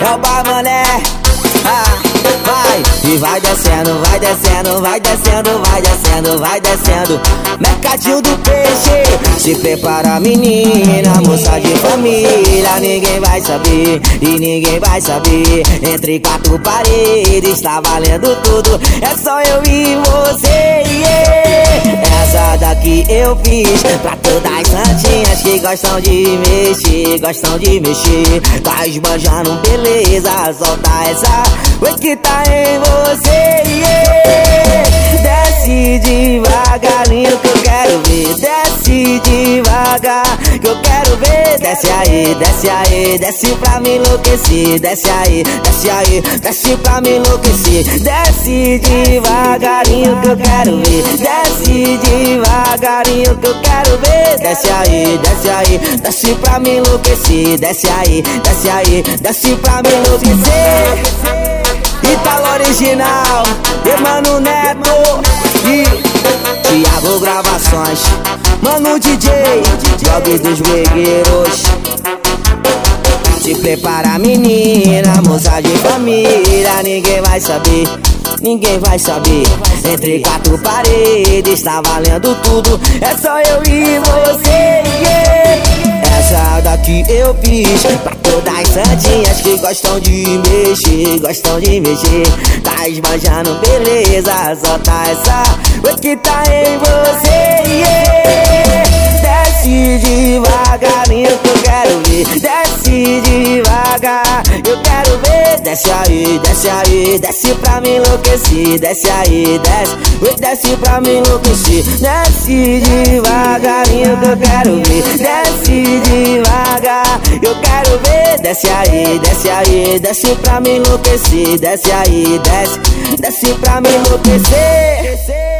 é o Barmané. Vai, e vai descendo, vai descendo, vai descendo, vai descendo, vai descendo. Mercadinho do peixe, se prepara menina, moça de família. Ninguém vai saber, e ninguém vai saber. Entre quatro paredes tá valendo tudo, é só eu e você, yeah. Essa daqui eu fiz pra todas as santinhas que gostam de mexer, gostam de mexer. Tá esbanjando beleza, solta essa oi que tá em você, yeah. Desce devagarinho que eu quero ver, desce devagar que eu quero ver. Desce aí, desce aí, desce pra me enlouquecer. Desce aí, desce aí, desce pra me enlouquecer. Desce devagarinho que eu quero ver, desce devagarinho que eu quero ver. Desce aí, desce pra me enlouquecer. Desce aí, desce pra me enlouquecer. Italo original, Mano Neto e Thiago Gravações, Mano DJ, Job dos Bregueiros. Se prepara menina, moça de família. Ninguém vai saber, ninguém vai saber. Entre quatro paredes tá valendo tudo, é só eu e você, yeah. Essa daqui eu fiz pra todas as santinhas que gostam de mexer, gostam de mexer. Tá esbanjando beleza, solta essa oi que tá em você, yeah. Desce devagarinho que eu quero ver, desce devagar, eu quero ver. Desce aí, desce pra me enlouquecer. Desce aí, desce, oi, desce pra me enlouquecer. Desce devagarinho que eu quero ver, desce devagar, eu quero ver. Desce aí, desce pra me enlouquecer. Desce aí, desce, desce pra me enlouquecer.